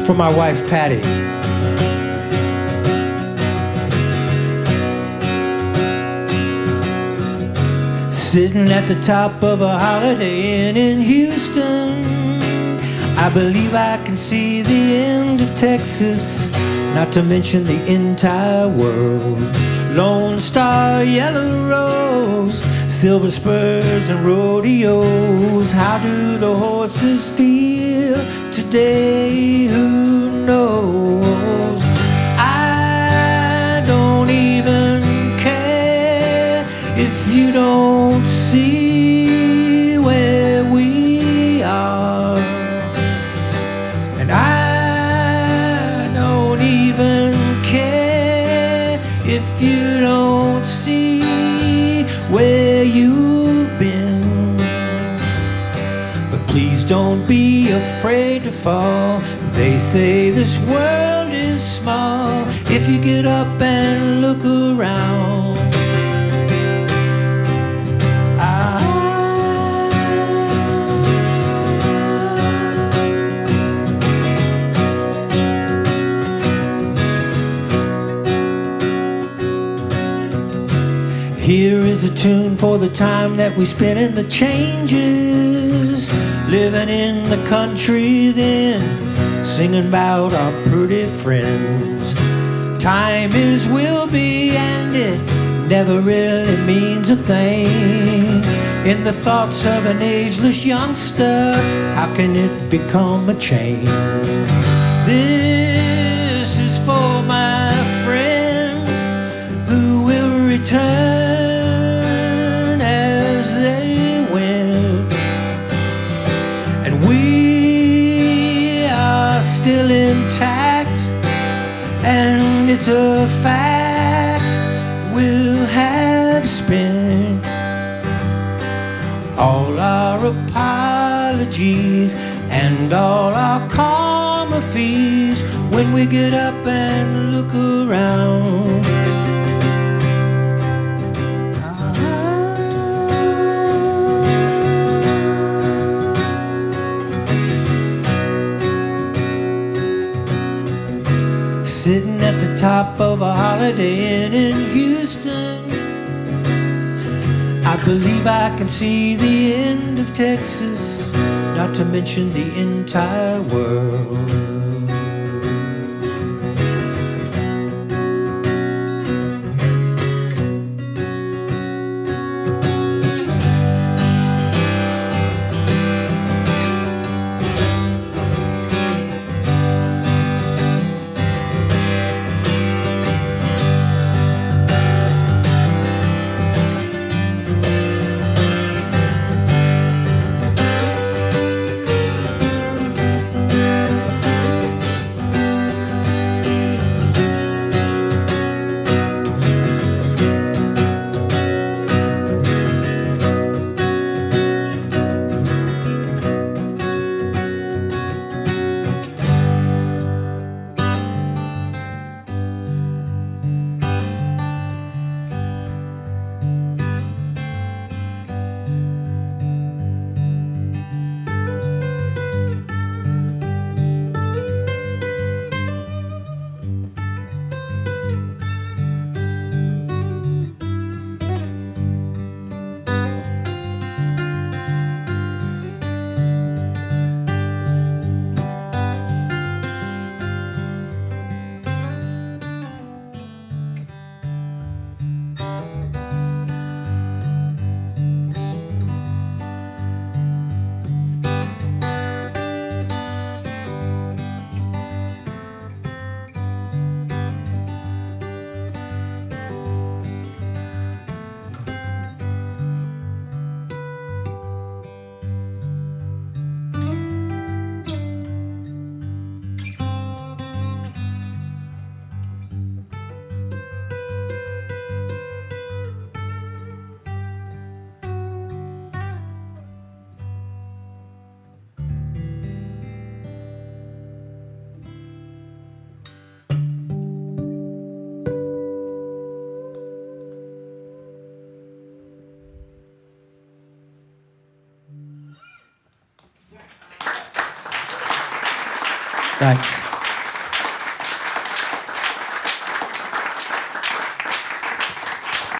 for my wife, Patty. Sitting at the top of a Holiday Inn in Houston, I believe I can see the end of Texas, not to mention the entire world. Lone Star, Yellow Rose, silver spurs and rodeos. How do the horses feel today? Who knows? I don't even care if you don't see where we are, and I don't even care if you don't see where you've been. But please don't be afraid to fall. They say this world is small if you get up and look around. Here is a tune for the time that we spent in the changes, living in the country then, singing about our pretty friends. Time is will be and it never really means a thing. In the thoughts of an ageless youngster, how can it become a chain? This is for my friends who will return as they went, and we are still intact, and it's a fact we'll have spent all our apologies and all our karma fees when we get up and look around. Sitting at the top of a Holiday Inn in Houston, I believe I can see the end of Texas, not to mention the entire world. Thanks.